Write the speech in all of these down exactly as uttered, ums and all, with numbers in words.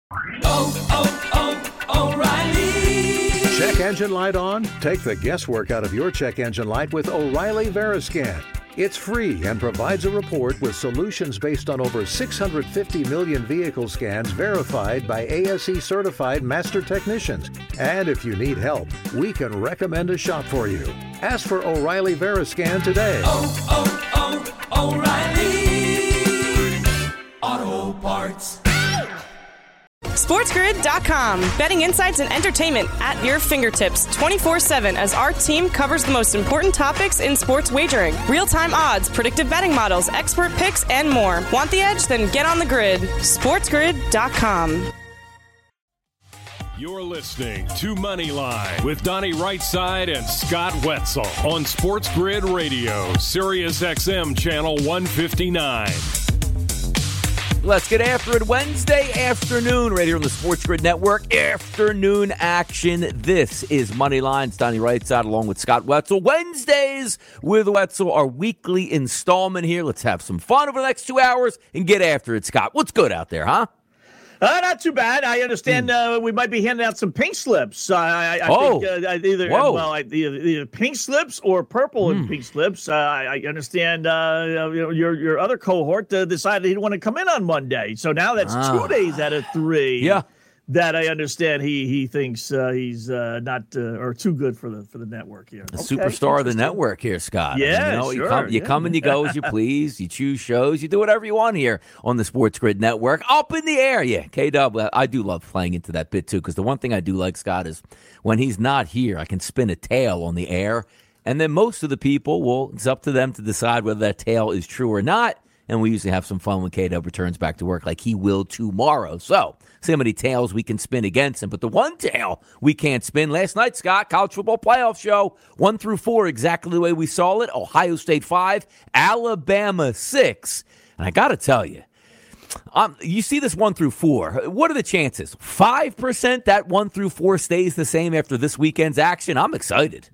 Oh, oh, oh, O'Reilly. Check engine light on? Take the guesswork out of your check engine light with O'Reilly Veriscan. It's free and provides a report with solutions based on over six hundred fifty million vehicle scans verified by A S E certified master technicians. And if you need help, we can recommend a shop for you. Ask for O'Reilly Veriscan today. Oh, oh, oh, O'Reilly Auto Parts. SportsGrid dot com. Betting insights and entertainment at your fingertips twenty-four seven as our team covers the most important topics in sports wagering. Real-time odds, predictive betting models, expert picks, and more. Want the edge? Then get on the grid. SportsGrid dot com. You're listening to Moneyline with Donnie Rightside and Scott Wetzel on Sports Grid Radio, Sirius X M Channel one fifty-nine. Let's get after it. Wednesday afternoon, right here on the Sports Grid Network. Afternoon action. This is Moneyline. It's Donnie Rightside along with Scott Wetzel. Wednesdays with Wetzel, our weekly installment here. Let's have some fun over the next two hours and get after it, Scott. What's good out there, huh? Uh, not too bad. I understand uh, we might be handing out some pink slips. Uh, I, I oh. think uh, either Whoa. well, I, either, either pink slips or purple mm. and pink slips. Uh, I, I understand uh, you know, your your other cohort uh, decided he didn't want to come in on Monday, so now that's ah. two days out of three. Yeah. That I understand he he thinks uh, he's uh, not uh, or too good for the for the network here. The okay, superstar of the network here, Scott. Yeah, I mean, you know, sure. You come, you, yeah. come and you go as you please. You choose shows. You do whatever you want here on the Sports Grid Network. Up in the air, yeah. K-Dub, I do love playing into that bit, too, because the one thing I do like, Scott, is when he's not here, I can spin a tale on the air, and then most of the people, well, it's up to them to decide whether that tale is true or not. And we usually have some fun when K-Dub returns back to work like he will tomorrow. So, see how many tails we can spin against him. But the one tail we can't spin, last night, Scott, college football playoff show, one through four, exactly the way we saw it. Ohio State five, Alabama six. And I got to tell you, um, you see this one through four. What are the chances? five percent that one through four stays the same after this weekend's action? I'm excited.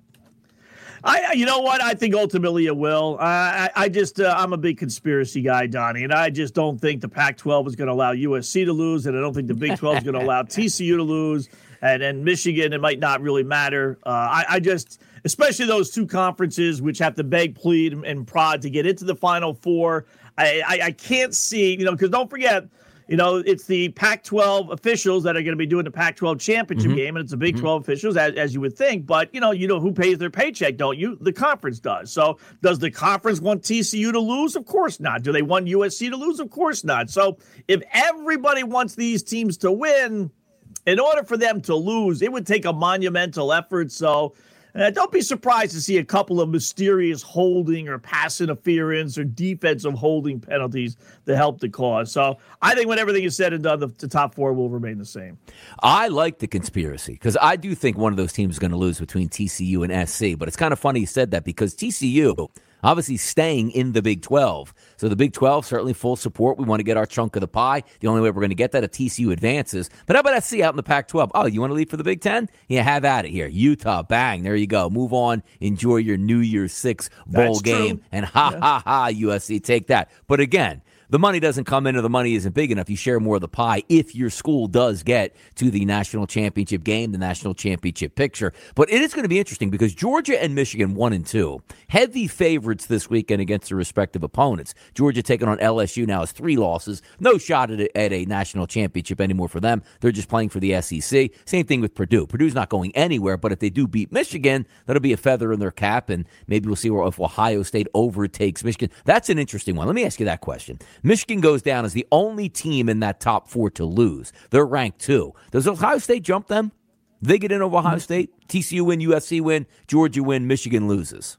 I, you know what? I think ultimately it will. Uh, I, I just, uh, I'm a big conspiracy guy, Donnie, and I just don't think the Pac twelve is going to allow U S C to lose, and I don't think the Big twelve is going to allow T C U to lose, and then Michigan, it might not really matter. Uh, I, I just, especially those two conferences which have to beg, plead, and, and prod to get into the Final Four. I, I, I can't see, you know, because don't forget, you know, it's the Pac twelve officials that are going to be doing the Pac twelve championship mm-hmm. game, and it's the Big twelve mm-hmm. officials, as, as you would think. But, you know, you know who pays their paycheck, don't you? The conference does. So does the conference want T C U to lose? Of course not. Do they want U S C to lose? Of course not. So if everybody wants these teams to win, in order for them to lose, it would take a monumental effort. So Uh, don't be surprised to see a couple of mysterious holding or pass interference or defensive holding penalties to help the cause. So I think when everything is said and done, the, the top four will remain the same. I like the conspiracy because I do think one of those teams is going to lose between T C U and S C. But it's kind of funny you said that because T C U obviously staying in the Big twelve. So the Big twelve, certainly full support. We want to get our chunk of the pie. The only way we're going to get that if T C U advances. But how about S C out in the Pac twelve? Oh, you want to leave for the Big ten? Yeah, have at it here. Utah, bang, there you go. Move on. Enjoy your New Year's Six bowl That's game. True. And ha, yeah. ha, ha, U S C, take that. But again, the money doesn't come in or the money isn't big enough. You share more of the pie if your school does get to the national championship game, the national championship picture. But it is going to be interesting because Georgia and Michigan, one and two, heavy favorites this weekend against their respective opponents. Georgia taking on L S U now has three losses. No shot at a, at a national championship anymore for them. They're just playing for the S E C. Same thing with Purdue. Purdue's not going anywhere, but if they do beat Michigan, that'll be a feather in their cap, and maybe we'll see if Ohio State overtakes Michigan. That's an interesting one. Let me ask you that question. Michigan goes down as the only team in that top four to lose. They're ranked two. Does Ohio State jump them? They get in over Ohio State? T C U win, U S C win, Georgia win, Michigan loses.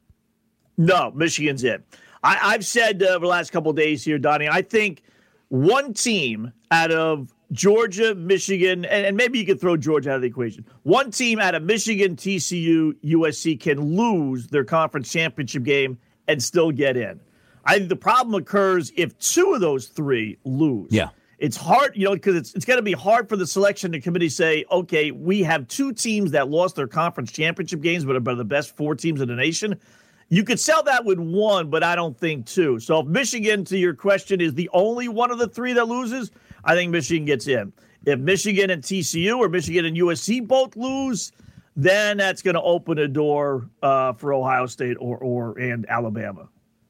No, Michigan's it. I, I've said uh, over the last couple of days here, Donnie, I think one team out of Georgia, Michigan, and, and maybe you could throw Georgia out of the equation. One team out of Michigan, T C U, U S C can lose their conference championship game and still get in. I think the problem occurs if two of those three lose. Yeah. It's hard, you know, because it's it's going to be hard for the selection committee to say, okay, we have two teams that lost their conference championship games, but are the best four teams in the nation. You could sell that with one, but I don't think two. So if Michigan, to your question, is the only one of the three that loses, I think Michigan gets in. If Michigan and T C U or Michigan and U S C both lose, then that's going to open a door uh, for Ohio State or or and Alabama.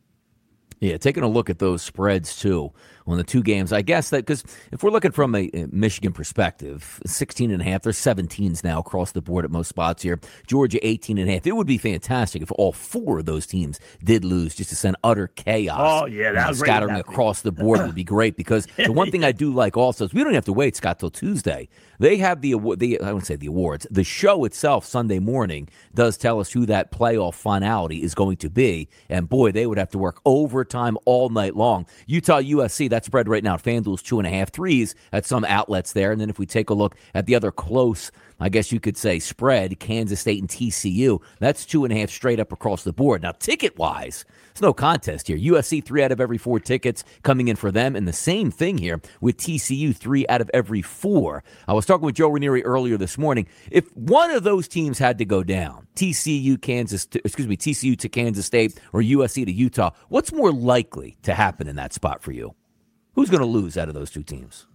Yeah, taking a look at those spreads, too, on the two games. I guess that because if we're looking from a, a Michigan perspective, sixteen and a half, there's seventeens now across the board at most spots here. Georgia, eighteen and a half. It would be fantastic if all four of those teams did lose, just to send utter chaos. Oh, yeah, that was uh, scattering across the board would be great, because the one thing I do like also is we don't have to wait, Scott, till Tuesday. They have the, the I wouldn't say the awards. The show itself Sunday morning does tell us who that playoff finality is going to be. And, boy, they would have to work overtime all night long. Utah U S C, that spread right now, FanDuel's two and a half threes at some outlets there. And then if we take a look at the other close, I guess you could say, spread, Kansas State and T C U, that's two and a half straight up across the board. Now, ticket-wise, it's no contest here. U S C, three out of every four tickets coming in for them. And the same thing here with T C U, three out of every four. I was talking with Joe Ranieri earlier this morning. If one of those teams had to go down, T C U, Kansas, to, excuse me, T C U to Kansas State or U S C to Utah, what's more likely to happen in that spot for you? Who's going to lose out of those two teams?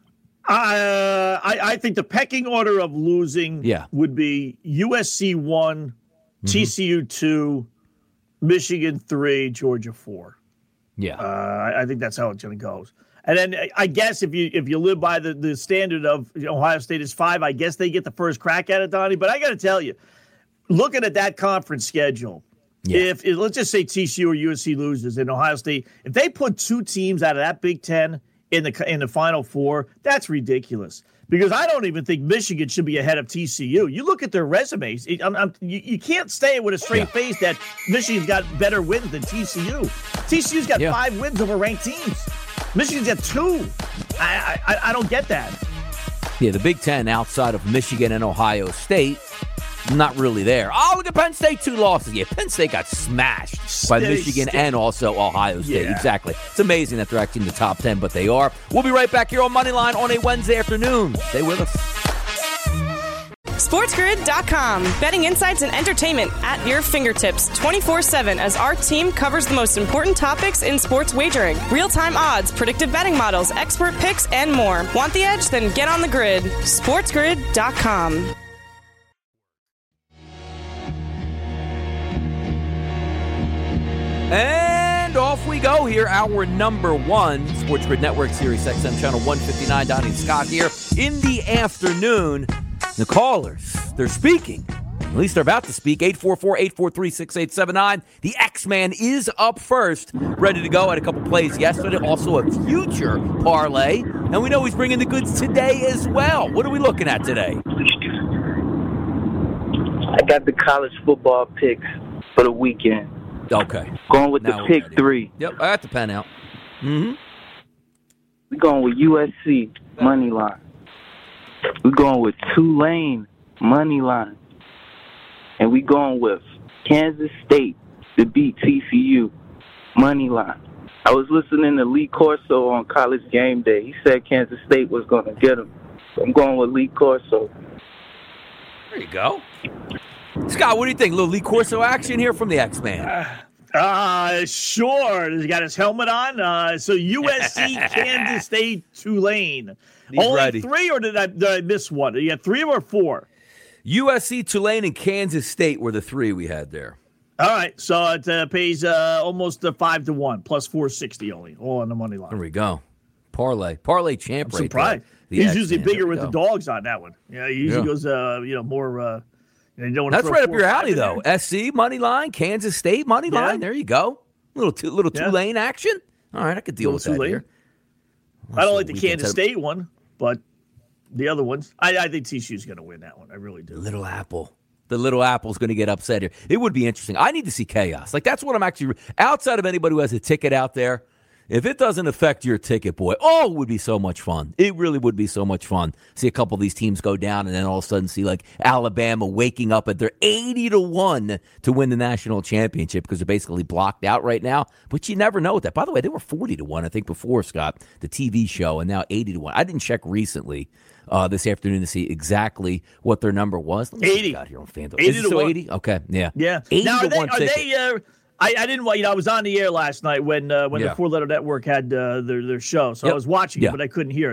Uh, I, I think the pecking order of losing yeah. would be U S C one, mm-hmm. T C U two, Michigan three, Georgia four. Yeah, uh, I, I think that's how it's going to go. And then I guess if you if you live by the, the standard of you know, Ohio State is five, I guess they get the first crack at it, Donnie. But I got to tell you, looking at that conference schedule, yeah. if, if let's just say T C U or U S C loses and Ohio State, if they put two teams out of that Big Ten in the in the Final Four, that's ridiculous. Because I don't even think Michigan should be ahead of T C U. You look at their resumes. It, I'm, I'm, you, you can't say with a straight yeah. face that Michigan's got better wins than T C U. T C U's got yeah. five wins over ranked teams. Michigan's got two. I, I I don't get that. Yeah, the Big Ten outside of Michigan and Ohio State, not really there. Oh, look at Penn State, two losses. Yeah, Penn State got smashed by State, Michigan State. and also Ohio State. Yeah. Exactly. It's amazing that they're actually in the top ten, but they are. We'll be right back here on Moneyline on a Wednesday afternoon. Stay with us. SportsGrid dot com. Betting insights and entertainment at your fingertips twenty-four seven as our team covers the most important topics in sports wagering. Real-time odds, predictive betting models, expert picks, and more. Want the edge? Then get on the grid. SportsGrid dot com. And off we go here, our number one Sports Grid Network, Sirius X M channel one fifty-nine. Donnie and Scott here in the afternoon. The callers, they're speaking. At least they're about to speak. eight four four, eight four three, six eight seven nine. The X-Man is up first, ready to go. Had a couple plays yesterday, also a future parlay. And we know he's bringing the goods today as well. What are we looking at today? I got the college football picks for the weekend. Okay. Going with now the pick three. Yep, I got the pen out. Mm-hmm. We're going with U S C, money line. We're going with Tulane, money line. And we're going with Kansas State to beat T C U, money line. I was listening to Lee Corso on College Game Day. He said Kansas State was going to get him. So I'm going with Lee Corso. There you go. Scott, what do you think? A little Lee Corso action here from the X-Man. Uh, uh, sure. He's got his helmet on. Uh, so U S C, Kansas State, Tulane. He's Only ready. three, or did I, did I miss one? You got three or four? U S C, Tulane, and Kansas State were the three we had there. All right. So it uh, pays uh, almost uh, five to one, plus four sixty only, all on the money line. There we go. Parlay. Parlay champ I'm right surprised. there. The He's X-Man. usually bigger with go. the dogs on that one. Yeah, he usually Yeah. goes, uh, you know, more. Uh, you don't That's throw right up four your or five alley, in though. there. S C, money line, Kansas State, money Yeah. line. There you go. Little tu- little Yeah. Tulane action. All right, I could deal Little with that Tulane. here. I don't like the Weekend Kansas set- State one, but the other ones, I, I think T C U's going to win that one. I really do. Little Apple. The Little Apple's going to get upset here. It would be interesting. I need to see chaos. Like, that's what I'm actually, outside of anybody who has a ticket out there, if it doesn't affect your ticket, boy, oh, it would be so much fun. It really would be so much fun. See a couple of these teams go down and then all of a sudden see, like, Alabama waking up at their eighty to one to win the national championship because they're basically blocked out right now. But you never know with that. By the way, they were forty to one, I think, before, Scott, the T V show, and now eighty to one. I didn't check recently uh, this afternoon to see exactly what their number was. Let me eighty. Out here on FanDuel. eighty Is it to still one. eighty? Okay, yeah. Yeah. eighty now, to are they, one are ticket. they uh, I, I didn't, you know, I was on the air last night when uh, when Yeah. the Four Letter Network had uh, their their show, so Yep. I was watching Yeah. it, but I couldn't hear it.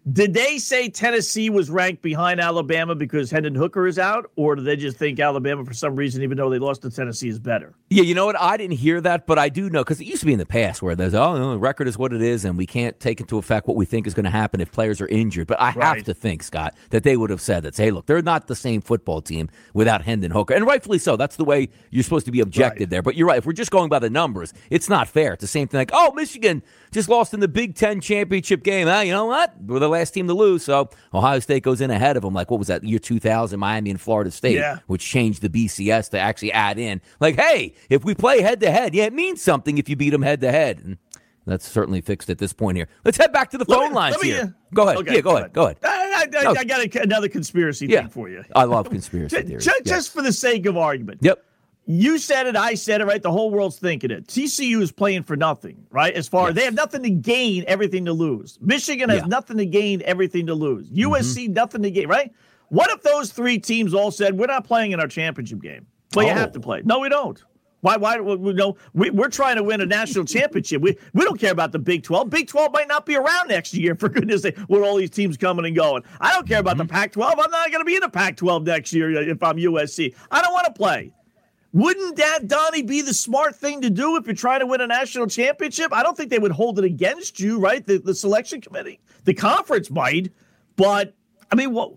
Did they say Tennessee was ranked behind Alabama because Hendon Hooker is out, or did they just think Alabama, for some reason, even though they lost to Tennessee, is better? Yeah, you know what? I didn't hear that, but I do know, because it used to be in the past where there's, oh, no, the record is what it is, and we can't take into effect what we think is going to happen if players are injured. But I Right. have to think, Scott, that they would have said that. Say, hey, look, they're not the same football team without Hendon Hooker. And rightfully so. That's the way you're supposed to be objective Right. there. But you're right. If we're just going by the numbers, it's not fair. It's the same thing like, oh, Michigan just lost in the Big Ten championship game. Ah, you know what? We're the last team to lose, so Ohio State goes in ahead of them. Like, what was that, year two thousand, Miami and Florida State, Yeah. which changed the B C S to actually add in. Like, hey, if we play head-to-head, yeah, it means something if you beat them head-to-head. And that's certainly fixed at this point here. Let's head back to the Let phone me- lines let me, here. uh, Go ahead. okay, yeah, go, go ahead. Go ahead. I, I, I, No. I got a, another conspiracy Yeah. thing for you. I love conspiracy Just, theories. just, Yes. just for the sake of argument. Yep. You said it, I said it, right? The whole world's thinking it. T C U is playing for nothing, right? As far Yes. as they have nothing to gain, everything to lose. Michigan has Yeah. nothing to gain, everything to lose. U S C, nothing to gain, right? What if those three teams all said, we're not playing in our championship game? Well, you Oh. have to play. No, we don't. Why? Why? We, no, we, we're trying to win a national championship. We we don't care about the Big twelve. Big twelve might not be around next year, for goodness sake, with all these teams coming and going. I don't care about the Pac twelve. I'm not going to be in the Pac twelve next year if I'm U S C. I don't want to play. Wouldn't that, Donnie, be the smart thing to do if you're trying to win a national championship? I don't think they would hold it against you, right? The, the selection committee. The conference might, but, I mean, what?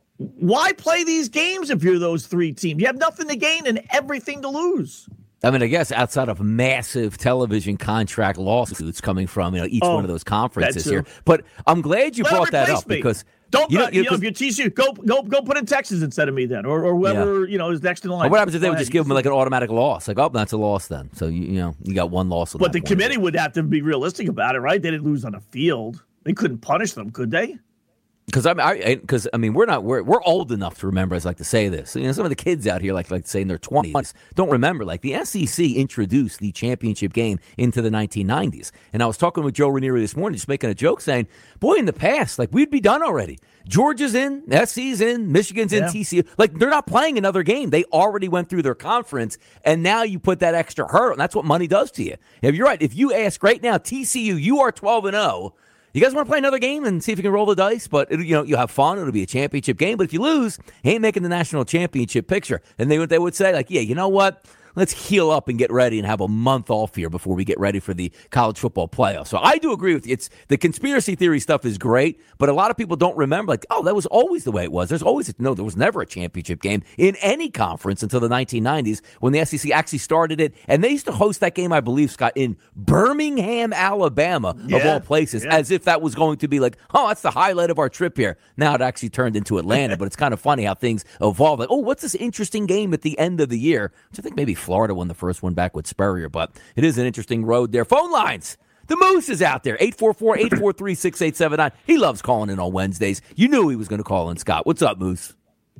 Why play these games if you're those three teams? You have nothing to gain and everything to lose. I mean, I guess outside of massive television contract lawsuits coming from, you know, each Oh, one of those conferences that too. here. But I'm glad you Let brought them that replace up me. because Don't you know, uh, you you know, know, if you T C U, go go go put in Texas instead of me then, or or whoever you know is next in line. what happens if they Go would ahead. just give them like an automatic loss? Like, oh, that's a loss then. So you you know you got one loss. But the committee would have to be realistic about it, right? They didn't lose on the field. They couldn't punish them, could they? Because I mean, I, because I mean, we're not we're we're old enough to remember. As I like to say this, you know, some of the kids out here, like like to say in their twenties, don't remember. Like the S E C introduced the championship game into the nineteen nineties, and I was talking with Joe Ranieri this morning, just making a joke, saying, "Boy, in the past, like we'd be done already. Georgia's in, S C's in, Michigan's in, Yeah. T C U. Like they're not playing another game. They already went through their conference, and now you put that extra hurdle, and that's what money does to you. If you're right, if you ask right now, T C U, you are twelve and zero. You guys want to play another game and see if you can roll the dice? But, it, you know, you'll have fun. It'll be a championship game. But if you lose, you ain't making the national championship picture. And they, they would say, like, yeah, you know what? Let's heal up and get ready and have a month off here before we get ready for the college football playoffs. So I do agree with you. It's the conspiracy theory stuff is great, but a lot of people don't remember, like, oh, that was always the way it was. There's always, no, there was never a championship game in any conference until the nineteen nineties when the S E C actually started it. And they used to host that game, I believe, Scott, in Birmingham, Alabama, of Yeah, all places, yeah. as if that was going to be like, oh, that's the highlight of our trip here. Now it actually turned into Atlanta, but it's kind of funny how things evolve. Like, oh, what's this interesting game at the end of the year? Which I think maybe Florida won the first one back with Spurrier, but it is an interesting road there. Phone lines. The Moose is out there, eight four four, eight four three, six eight seven nine. He loves calling in on Wednesdays. You knew he was going to call in, Scott. What's up, Moose?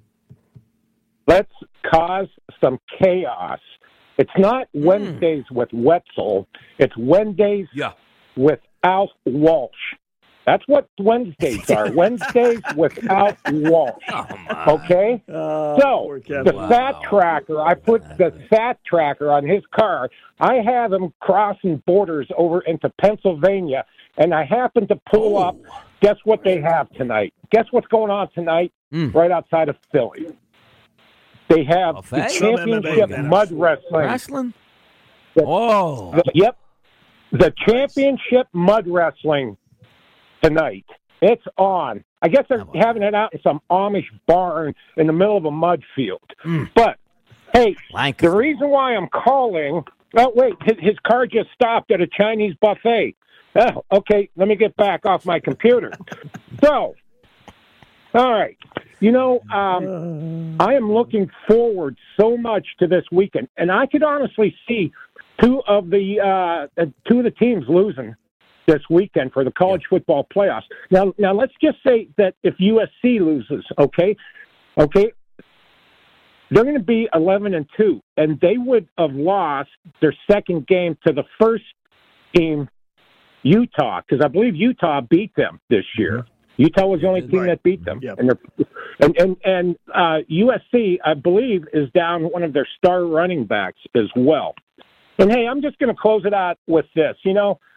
Let's cause some chaos. It's not Wednesdays with Wetzel. It's Wednesdays Yeah. with Alf Walsh. That's what Wednesdays are. Wednesdays without Walsh. Okay? Uh, So, poor Kevin. the Wow. SAT tracker, I put the SAT tracker on his car. I have him crossing borders over into Pennsylvania, and I happen to pull Oh. up. Guess what they have tonight? Guess what's going on tonight Mm. right outside of Philly? They have Buffet? the Some championship M M A mud wrestling. Wrestling? The- Oh. The- yep. The championship mud wrestling tonight. It's on. I guess they're having it out in some Amish barn in the middle of a mud field. Mm. But, hey, Lancaster. the reason why I'm calling, oh, wait, his, his car just stopped at a Chinese buffet. Oh, okay, let me get back off my computer. So, all right. You know, um, I am looking forward so much to this weekend, and I could honestly see two of the uh, two of the teams losing this weekend for the college football playoffs. Now, now let's just say that if U S C loses, okay, okay, they're going to be eleven and two, and they would have lost their second game to the first team, Utah, because I believe Utah beat them this year. Utah was the only team Right. that beat them, Yep. and they're, and and and uh, U S C, I believe, is down one of their star running backs as well. And hey, I'm just going to close it out with this. You know,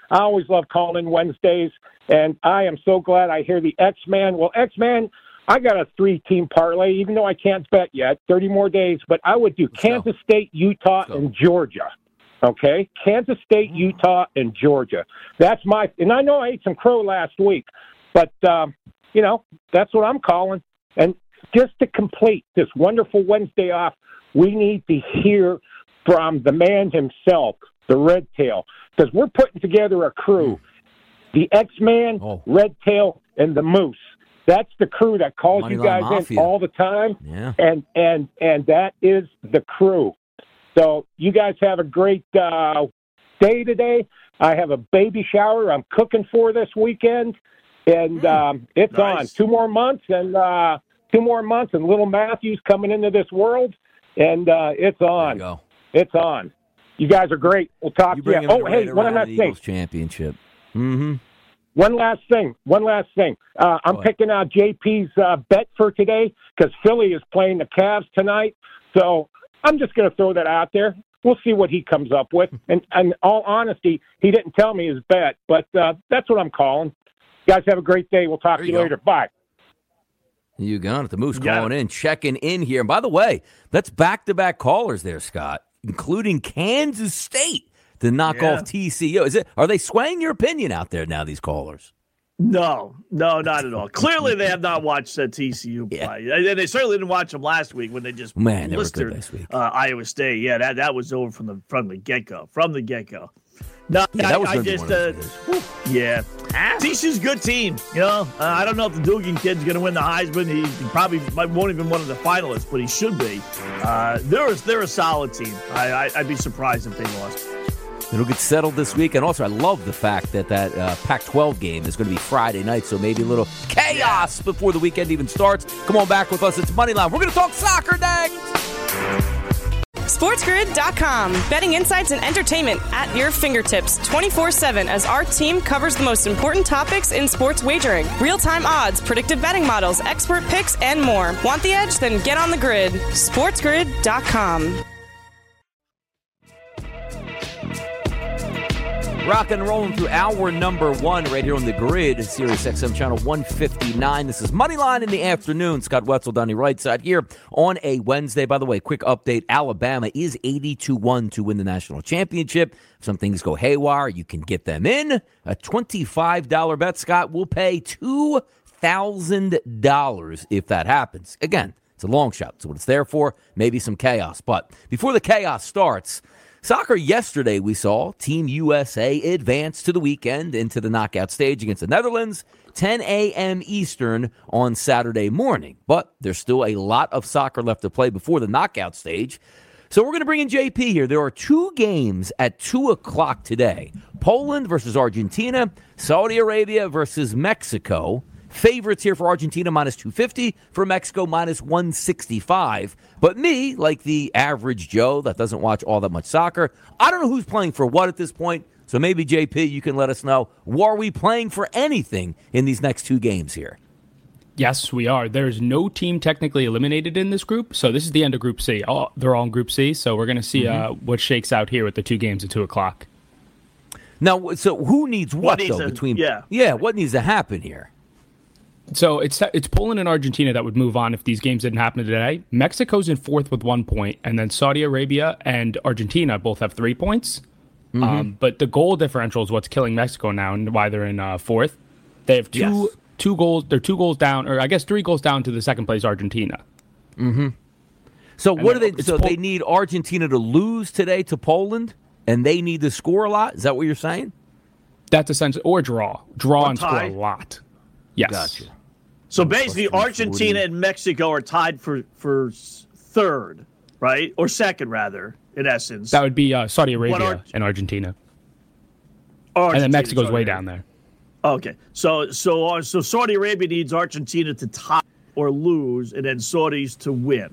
I always love calling in Wednesdays, and I am so glad I hear the X-Man. Well, X-Man, I got a three-team parlay, even though I can't bet yet, thirty more days, but I would do Let's Kansas go. State, Utah, and Georgia. Okay? Kansas State, Utah, and Georgia. That's my – and I know I ate some crow last week, but, um, you know, that's what I'm calling. And just to complete this wonderful Wednesday off, we need to hear from the man himself, the Red Tail, because we're putting together a crew. The X-Man, oh. Red Tail, and the Moose. That's the crew that calls Money you guys in all the time, yeah. and and and that is the crew. So you guys have a great uh, day today. I have a baby shower I'm cooking for this weekend, and mm. um, it's nice. on. Two more months, and uh, two more months, and little Matthew's coming into this world, and uh, it's on. There you go. It's on. You guys are great. We'll talk you to you. Oh, hey, one last thing. Championship. Mm-hmm. One last thing. One last thing. Uh, I'm picking out J P's uh, bet for today because Philly is playing the Cavs tonight. So I'm just going to throw that out there. We'll see what he comes up with. And, and in all honesty, he didn't tell me his bet, but uh, that's what I'm calling. You guys have a great day. We'll talk there to you, you later. Bye. You got it. The Moose yeah. calling in, checking in here. And by the way, that's back-to-back callers there, Scott, including Kansas State to knock yeah. off T C U. Is it? Are they swaying your opinion out there now, these callers? No, no, not at all. Clearly, they have not watched uh, T C U play. Yeah. And they certainly didn't watch them last week when they just Man, they blistered were good this week. Uh, Iowa State. Yeah, that, that was over from the from the get-go. From the get-go. No, yeah, I, that was I just, uh, yeah. T C U's a good team. You know, uh, I don't know if the Dugan kid's going to win the Heisman. He, he probably might, won't even one of the finalists, but he should be. Uh, they're, they're a solid team. I, I, I'd be surprised if they lost. It'll get settled this week. And also, I love the fact that that uh, Pac twelve game is going to be Friday night, so maybe a little chaos before the weekend even starts. Come on back with us. It's Moneyline. We're going to talk soccer next. SportsGrid dot com. Betting insights and entertainment at your fingertips twenty-four seven as our team covers the most important topics in sports wagering. Real-time odds, predictive betting models, expert picks, and more. Want the edge? Then get on the grid. SportsGrid dot com. Rock and rolling through hour number one right here on the grid, Sirius X M channel one fifty-nine. This is Moneyline in the afternoon. Scott Wetzel, Donnie Rightside here on a Wednesday. By the way, quick update. Alabama is eighty to one to win the national championship. If some things go haywire, you can get them in. A twenty-five dollars bet, Scott, will pay two thousand dollars if that happens. Again, it's a long shot. That's what it's there for. Maybe some chaos. But before the chaos starts, soccer yesterday, we saw Team U S A advance to the weekend into the knockout stage against the Netherlands, ten a.m. Eastern on Saturday morning. But there's still a lot of soccer left to play before the knockout stage. So we're going to bring in J P here. There are two games at two o'clock today. Poland versus Argentina, Saudi Arabia versus Mexico. Favorites here for Argentina, minus two fifty. For Mexico, minus one sixty-five. But me, like the average Joe that doesn't watch all that much soccer, I don't know who's playing for what at this point. So maybe, J P, you can let us know. Are we playing for anything in these next two games here? Yes, we are. There's no team technically eliminated in this group. So this is the end of Group C. All, they're all in Group C. So we're going to see mm-hmm. uh, what shakes out here with the two games at two o'clock. Now, so who needs what, what needs though? a, between yeah. yeah, what needs to happen here? So it's it's Poland and Argentina that would move on if these games didn't happen today. Mexico's in fourth with one point, and then Saudi Arabia and Argentina both have three points. Mm-hmm. Um, but the goal differential is what's killing Mexico now, and why they're in uh, fourth. They have two yes. two goals. They're two goals down, or I guess three goals down to the second place Argentina. Mm-hmm. So and what do they? So Pol- they need Argentina to lose today to Poland, and they need to score a lot. Is that what you're saying? That's essentially or draw, draw or and tie. score a lot. Yes. Gotcha. So basically, Argentina and Mexico are tied for, for third, right? Or second, rather, in essence. That would be uh, Saudi Arabia Ar- and Argentina. Argentina. And then Mexico's Saudi way Arabia. down there. Okay. So so uh, so Saudi Arabia needs Argentina to tie or lose, and then Saudis to win.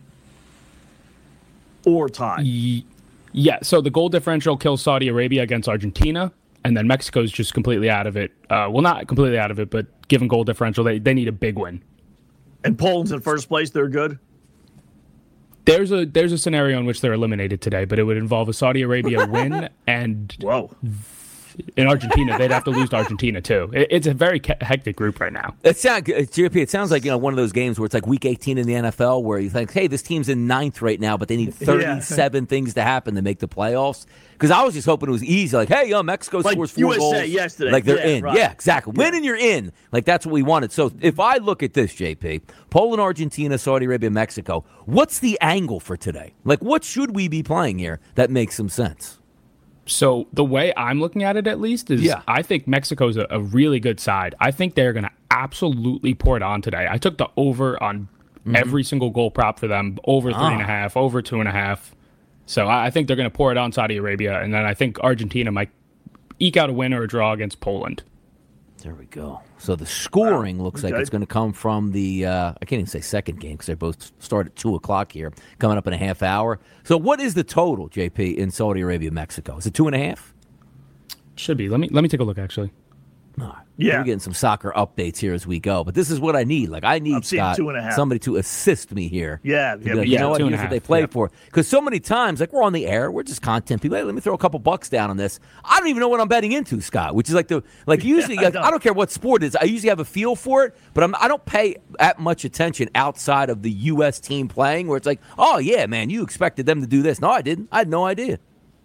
Or tie. Y- yeah, so the goal differential kills Saudi Arabia against Argentina, and then Mexico's just completely out of it. Uh, well, not completely out of it, but given goal differential, they, they need a big win. And Poland's in first place, they're good? There's a there's a scenario in which they're eliminated today, but it would involve a Saudi Arabia win and Whoa. in Argentina, they'd have to lose to Argentina too. It, it's a very hectic group right now. It sounds, J P, it sounds like, you know, one of those games where it's like week eighteen in the N F L where you think, hey, this team's in ninth right now, but they need thirty-seven yeah. things to happen to make the playoffs. Because I was just hoping it was easy. Like, hey, yo, Mexico like scores four U S A goals. Yesterday. Like they're yeah, in. Right. Yeah, exactly. Yeah. Win and you're in. Like that's what we wanted. So if I look at this, J P, Poland, Argentina, Saudi Arabia, Mexico, what's the angle for today? Like what should we be playing here that makes some sense? So the way I'm looking at it, at least, is yeah. I think Mexico's a, a really good side. I think they're going to absolutely pour it on today. I took the over on mm-hmm. every single goal prop for them, over three ah. and a half, over two and a half. So I, I think they're going to pour it on Saudi Arabia, and then I think Argentina might eke out a win or a draw against Poland. There we go. So the scoring wow. looks okay. like it's going to come from the, uh, I can't even say second game because they both start at two o'clock here, coming up in a half hour. So what is the total, J P, in Saudi Arabia, Mexico? Is it two and a half? Should be. Let me let me take a look, actually. Oh, yeah. We're getting some soccer updates here as we go, but this is what I need. Like I need Scott, two and a half. somebody to assist me here. Yeah, yeah, like, yeah. You know what? Here's what they play yep. for. Because so many times, like we're on the air, we're just content people. Hey, let me throw a couple bucks down on this. I don't even know what I'm betting into, Scott. Which is like the like usually. yeah, like, I, I don't care what sport it is. I usually have a feel for it, but I'm, I don't pay that much attention outside of the U S team playing. Where it's like, oh yeah, man, you expected them to do this. No, I didn't. I had no idea.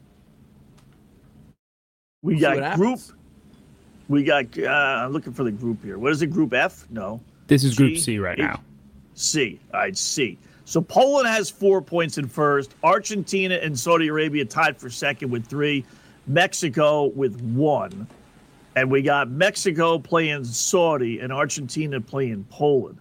We we'll got group. We got, uh, I'm looking for the group here. What is it, Group F? No. This is G? Group C right H? now. C. All right, C. So Poland has four points in first. Argentina and Saudi Arabia tied for second with three. Mexico with one. And we got Mexico playing Saudi and Argentina playing Poland.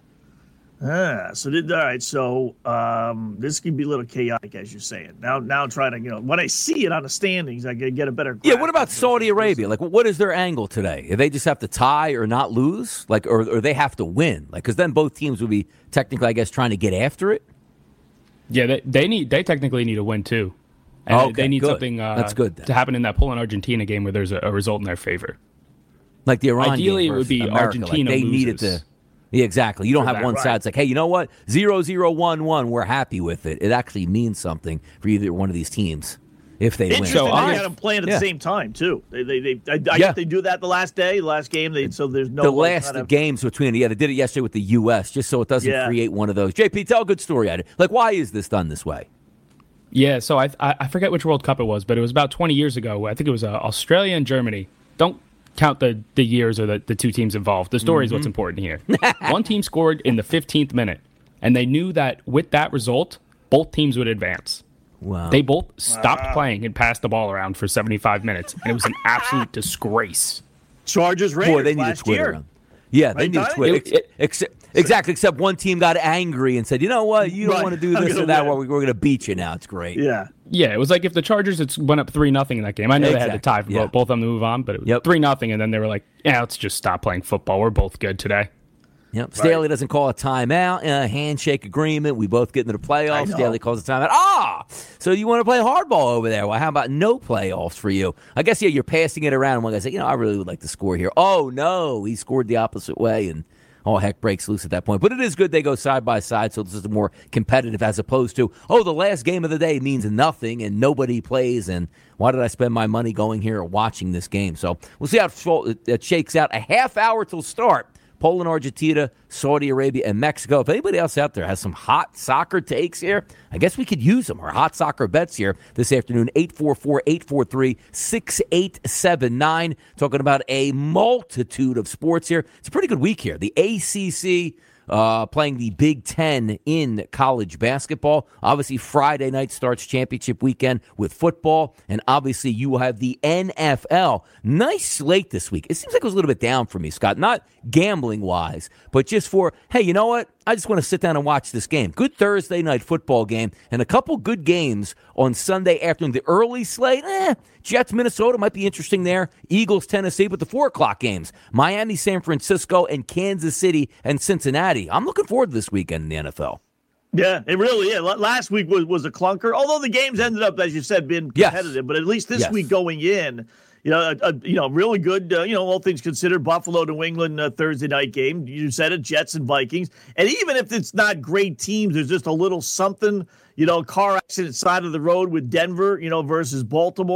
Ah, so did all right. So um, this can be a little chaotic, as you're saying. Now, now I'm trying to, you know, when I see it on the standings, I can get a better. Yeah. What about Saudi Arabia? Like, what is their angle today? Do they just have to tie or not lose, like, or, or they have to win? Like, because then both teams would be technically, I guess, trying to get after it. Yeah, they, they need. They technically need a win too, and okay, they need good. something. Uh, That's good then. To happen in that Poland Argentina game where there's a, a result in their favor. Like the Iran Ideally, game it would be America. Argentina. Like they loses. needed to. Yeah, exactly. You don't have that, one right. side. It's like, hey, you know what? Zero, zero, one, one. We're happy with it. It actually means something for either one of these teams if they win. Interesting. So, they I, had them playing at yeah. the same time too. They, they, they I, I yeah. guess they do that the last day, the last game. They so there's no the last kind of, games between. Yeah, they did it yesterday with the U S just so it doesn't Yeah. create one of those. J P, tell a good story at it. Like, why is this done this way? Yeah, so I, I I forget which World Cup it was, but it was about twenty years ago. I think it was uh, Australia and Germany. Don't count the, the years or the, the two teams involved. The story mm-hmm. is what's important here. One team scored in the fifteenth minute, and they knew that with that result, both teams would advance. Wow. They both stopped wow. playing and passed the ball around for seventy-five minutes, and it was an absolute disgrace. Chargers Raiders Boy, they need a last Twitter. year. Yeah, Right, they need a Donnie? Twitter. It- Ex- except, exactly, except one team got angry and said, you know what, you don't Right. want to do I'm this gonna or that, win. well, we're going to beat you now. It's great. Yeah. Yeah, it was like if the Chargers had went up three nothing in that game. I know they had to tie for Exactly, yeah. both, both of them to move on, but it was Yep. three nothing, and then they were like, yeah, let's just stop playing football. We're both good today. Yep. Staley doesn't call a timeout, a handshake agreement. We both get into the playoffs. know. Staley calls a timeout. Ah, so you want to play hardball over there? Well, how about no playoffs for you? I guess, yeah, you're passing it around. One guy said, you know, I really would like to score here. Oh, no, he scored the opposite way, and all heck breaks loose at that point. But it is good they go side by side, so this is more competitive as opposed to, oh, the last game of the day means nothing and nobody plays, and why did I spend my money going here or watching this game? So we'll see how it shakes out. A half hour till start. Poland, Argentina, Saudi Arabia, and Mexico. If anybody else out there has some hot soccer takes here, I guess we could use them. Our hot soccer bets here this afternoon, eight four four, eight four three, six eight seven nine. Talking about a multitude of sports here. It's a pretty good week here. The A C C uh, playing the Big Ten in college basketball. Obviously, Friday night starts championship weekend with football. And obviously, you will have the N F L. Nice slate this week. It seems like it was a little bit down for me, Scott. Not gambling-wise, but just for, hey, you know what? I just want to sit down and watch this game. Good Thursday night football game and a couple good games on Sunday afternoon. The early slate, eh, Jets, Minnesota might be interesting there. Eagles, Tennessee, but the four o'clock games, Miami, San Francisco, and Kansas City and Cincinnati. I'm looking forward to this weekend in the N F L. Yeah, it really is. Last week was, was a clunker, although the games ended up, as you said, being competitive. Yes. But at least this Yes. week going in, you know, a, a you know, really good, uh, you know, all things considered, Buffalo, New England uh, Thursday night game. You said it, Jets and Vikings. And even if it's not great teams, there's just a little something, you know, car accident side of the road with Denver, you know, versus Baltimore.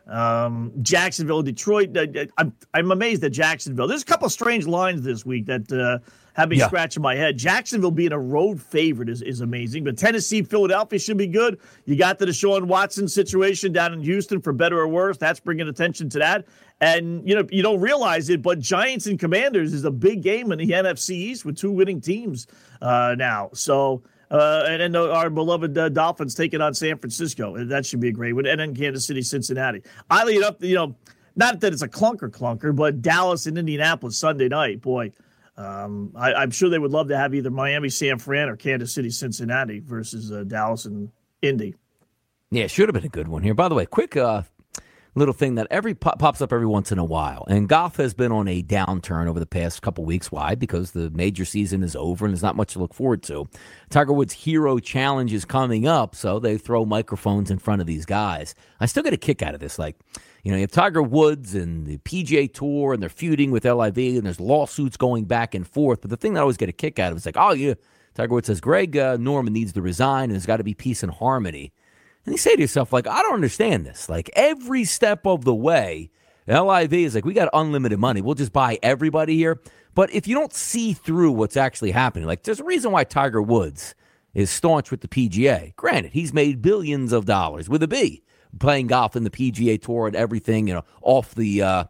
Um, Jacksonville, Detroit. Uh, I'm, I'm amazed at Jacksonville. There's a couple of strange lines this week that uh, have me yeah. scratching my head. Jacksonville being a road favorite is, is amazing. But Tennessee, Philadelphia should be good. You got the Deshaun Watson situation down in Houston, for better or worse. That's bringing attention to that. And, you know, you don't realize it, but Giants and Commanders is a big game in the N F C East with two winning teams uh, now. So, uh, and then our beloved uh, Dolphins taking on San Francisco. That should be a great one. And then Kansas City, Cincinnati. I lead up, you know, not that it's a clunker clunker, but Dallas and Indianapolis Sunday night. Boy, um, I, I'm sure they would love to have either Miami, San Fran, or Kansas City, Cincinnati versus uh, Dallas and Indy. Yeah, should have been a good one here. By the way, quick uh, little thing that every pop, pops up every once in a while. And golf has been on a downturn over the past couple weeks. Why? Because the major season is over and there's not much to look forward to. Tiger Woods' Hero Challenge is coming up, so they throw microphones in front of these guys. I still get a kick out of this. Like, you know, you have Tiger Woods and the P G A Tour, and they're feuding with L I V, and there's lawsuits going back and forth. But the thing that I always get a kick out of is like, oh, yeah, Tiger Woods says, Greg uh, Norman needs to resign, and there's got to be peace and harmony. And you say to yourself, like, I don't understand this. Like, every step of the way, L I V is like, we got unlimited money. We'll just buy everybody here. But if you don't see through what's actually happening, like, there's a reason why Tiger Woods is staunch with the P G A. Granted, he's made billions of dollars with a B, playing golf in the P G A Tour and everything, you know, off the uh,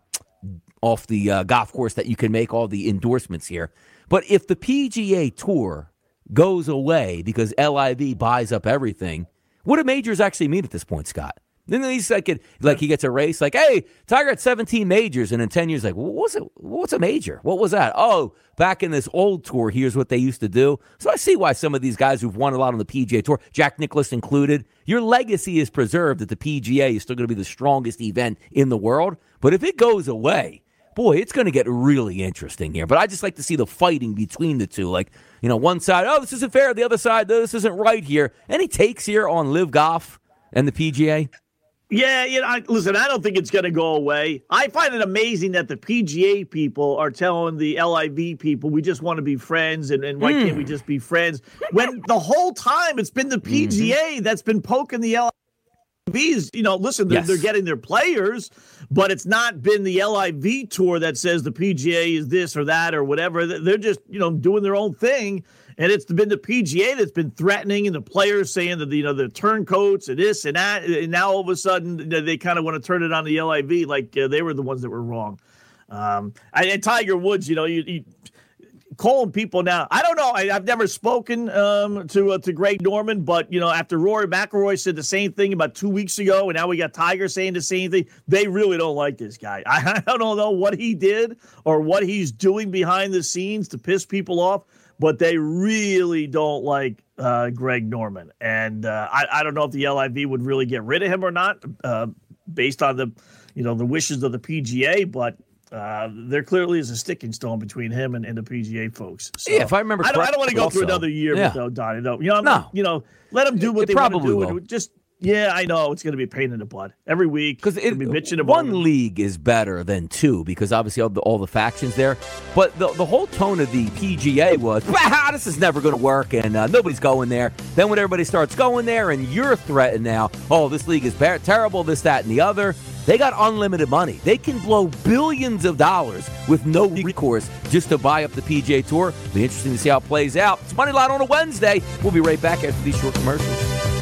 off the uh, golf course that you can make all the endorsements here. But if the P G A Tour goes away because L I V buys up everything, what do majors actually mean at this point, Scott? Then he's like, like he gets a race, like, hey, Tiger had seventeen majors, and in ten years, like, what's it? What's a major? What was that? Oh, back in this old tour, here's what they used to do. So I see why some of these guys who've won a lot on the P G A Tour, Jack Nicklaus included, your legacy is preserved that the P G A is still going to be the strongest event in the world. But if it goes away, boy, it's going to get really interesting here. But I just like to see the fighting between the two. Like, you know, one side, oh, this isn't fair. The other side, oh, this isn't right here. Any takes here on Live Golf and the P G A? Yeah, you know, I, listen, I don't think it's going to go away. I find it amazing that the P G A people are telling the L I V people, we just want to be friends, and, and why mm. can't we just be friends? When the whole time it's been the P G A mm-hmm. that's been poking the L I Vs. You know, listen, they're, yes. they're getting their players, but it's not been the L I V Tour that says the P G A is this or that or whatever. They're just, you know, doing their own thing. And it's been the P G A that's been threatening, and the players saying that, you know, the turncoats and this and that. And now all of a sudden they kind of want to turn it on the L I V like uh, they were the ones that were wrong. Um, and Tiger Woods, you know, you, you calling people now. I don't know. I, I've never spoken um, to uh, to Greg Norman, but, you know, after Rory McIlroy said the same thing about two weeks ago, and now we got Tiger saying the same thing, they really don't like this guy. I, I don't know what he did or what he's doing behind the scenes to piss people off, but they really don't like uh, Greg Norman. And uh, I, I don't know if the L I V would really get rid of him or not uh, based on the, you know, the wishes of the P G A, but uh, there clearly is a sticking stone between him and, and the P G A folks. So, yeah, if I remember I don't, I don't want to go also, through another year yeah. without Donnie, though. You know, I'm no. not, you know, let them do what it they want to do. Will. And just Yeah, I know. It's going to be a pain in the butt every week. Because one about league is better than two because obviously all the, all the factions there. But the, the whole tone of the P G A was, bah, this is never going to work and uh, nobody's going there. Then when everybody starts going there and you're threatened now, oh, this league is bar- terrible, this, that, and the other. They got unlimited money. They can blow billions of dollars with no recourse just to buy up the P G A Tour. Be interesting to see how it plays out. It's Moneyline on a Wednesday. We'll be right back after these short commercials.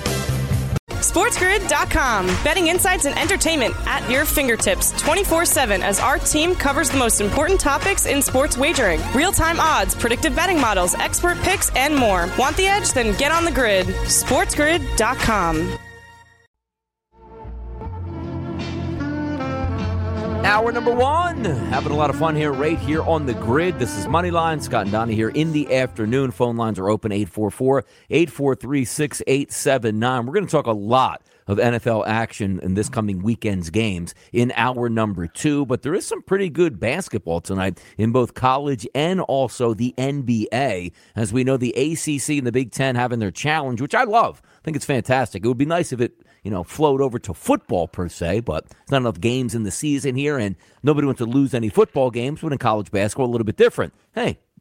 SportsGrid dot com. Betting insights and entertainment at your fingertips twenty-four seven as our team covers the most important topics in sports wagering. Real-time odds, predictive betting models, expert picks, and more. Want the edge? Then get on the grid. SportsGrid dot com. Hour number one. Having a lot of fun here right here on the grid. This is Moneyline. Scott and Donnie here in the afternoon. Phone lines are open eight four four, eight four three, six eight seven nine. We're going to talk a lot of N F L action in this coming weekend's games in hour number two. But there is some pretty good basketball tonight in both college and also the N B A. As we know, the A C C and the Big Ten having their challenge, which I love. I think it's fantastic. It would be nice if it, you know, flowed over to football per se, but there's not enough games in the season here, and nobody wants to lose any football games, but in college basketball, a little bit different. Hey,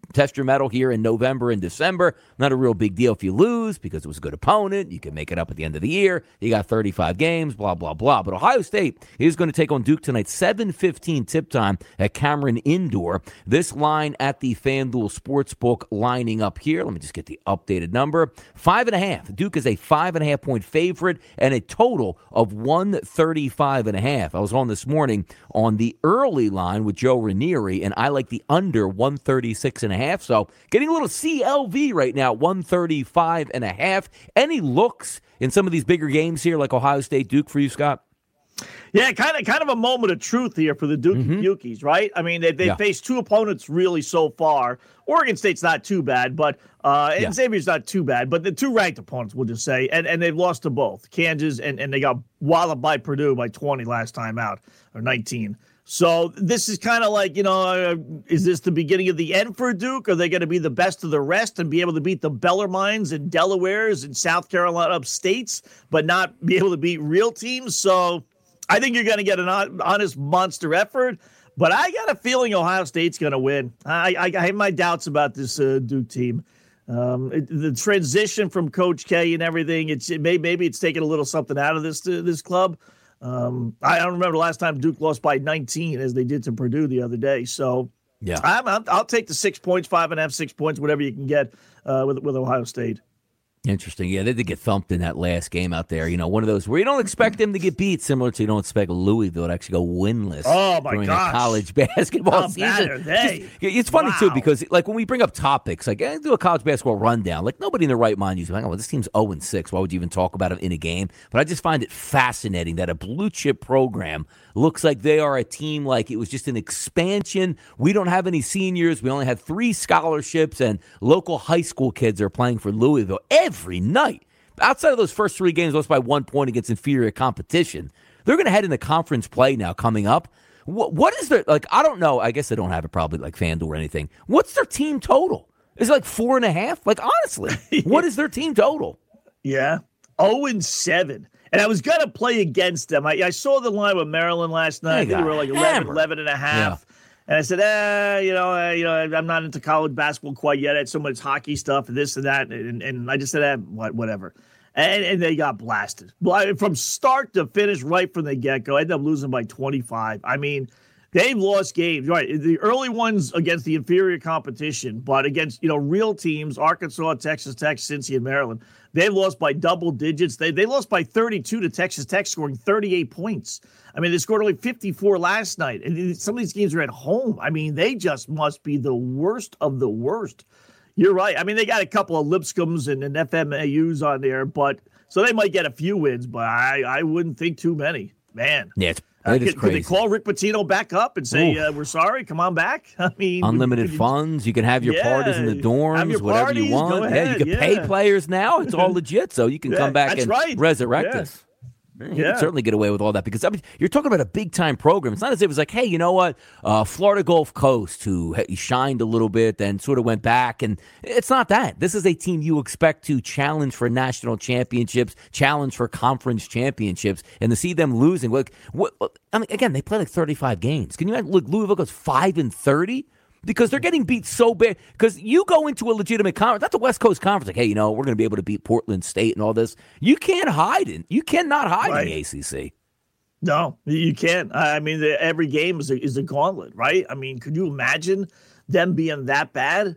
test your mettle here in November and December. Not a real big deal if you lose because it was a good opponent. You can make it up at the end of the year. You got thirty-five games, blah, blah, blah. But Ohio State is going to take on Duke tonight, seven fifteen tip time at Cameron Indoor. This line at the FanDuel Sportsbook lining up here. Let me just get the updated number. Five and a half. Duke is a five and a half point favorite and a total of one thirty-five and a half. I was on this morning on the early line with Joe Ranieri, and I like the under one thirty-six and a half. So getting a little C L V right now, one thirty-five and a half. Any looks in some of these bigger games here, like Ohio State Duke for you, Scott? Yeah, kind of kind of a moment of truth here for the Duke Mm-hmm. Yukies, right? I mean, they, they've Yeah. faced two opponents really so far. Oregon State's not too bad, but uh, and Yeah. Xavier's not too bad, but the two ranked opponents, we'll just say, and, and they've lost to both, Kansas, and, and they got walloped by Purdue by twenty last time out, or nineteen. So this is kind of like, you know, uh, is this the beginning of the end for Duke? Are they going to be the best of the rest and be able to beat the Bellarmines and Delawares and South Carolina upstates, but not be able to beat real teams? So I think you're going to get an honest monster effort, but I got a feeling Ohio State's going to win. I, I, I have my doubts about this uh, Duke team. Um, it, the transition from Coach K and everything, it's it may, maybe it's taken a little something out of this uh, this club. Um, I don't remember the last time Duke lost by nineteen as they did to Purdue the other day. So Yeah. I'm, I'm, I'll take the six points, five and a half, six points, whatever you can get uh, with with Ohio State. Interesting. Yeah, they did get thumped in that last game out there. You know, one of those where you don't expect them to get beat, similar to you don't expect Louisville to actually go winless Oh, my during gosh. a college basketball How season. bad are they? Just- it's funny, too, Wow. because like when we bring up topics, like I do a college basketball rundown, like nobody in their right mind usually, well, this team's oh and six. Why would you even talk about them in a game? But I just find it fascinating that a blue chip program looks like they are a team like it was just an expansion. We don't have any seniors. We only have three scholarships, and local high school kids are playing for Louisville every night. Outside of those first three games lost by one point against inferior competition, they're going to head into conference play now coming up. What, what is their, like, I don't know. I guess they don't have it probably like FanDuel or anything. What's their team total? Is it like four and a half? Like, honestly, what is their team total? Yeah. oh and seven. And I was going to play against them. I, I saw the line with Maryland last night. I They think they got were like eleven, hammered. eleven and a half. Yeah. And I said, eh, you know, uh, you know, I'm not into college basketball quite yet. I had so much hockey stuff and this and that. And, and I just said, eh, what, whatever. And, and they got blasted. Bla- From start to finish, right from the get-go. I ended up losing by twenty-five. I mean, they've lost games. Right, the early ones against the inferior competition, but against, you know, real teams, Arkansas, Texas Tech, Cincy, and Maryland, they've lost by double digits. They they lost by thirty-two to Texas Tech, scoring thirty-eight points. I mean, they scored only fifty-four last night. And some of these games are at home. I mean, they just must be the worst of the worst. You're right. I mean, they got a couple of Lipscombs and, and F M A Us on there, but so they might get a few wins, but I, I wouldn't think too many. Man. Yeah, it's, Uh, it is could, could they crazy. call Rick Pitino back up and say, uh, we're sorry, come on back? I mean, Unlimited could you- funds. You can have your Yeah, parties in the have dorms, your whatever parties, you go want. yeah, you ahead, can pay yeah. players now. It's all legit, so you can Yeah, come back that's and right. resurrect Yeah. us. You Yeah. can certainly get away with all that because I mean, you're talking about a big time program. It's not as if it was like, hey, you know what? Uh, Florida Gulf Coast, who he shined a little bit, then sort of went back. And it's not that. This is a team you expect to challenge for national championships, challenge for conference championships, and to see them losing. Like, what, I mean, again, they play like thirty-five games. Can you imagine? Look, Louisville goes five and thirty. Because they're getting beat so bad. Because you go into a legitimate conference, that's a West Coast conference. Like, hey, you know, we're going to be able to beat Portland State and all this. You can't hide it. You cannot hide Right. in the A C C. No, you can't. I mean, the, every game is a, is a gauntlet, right? I mean, could you imagine them being that bad?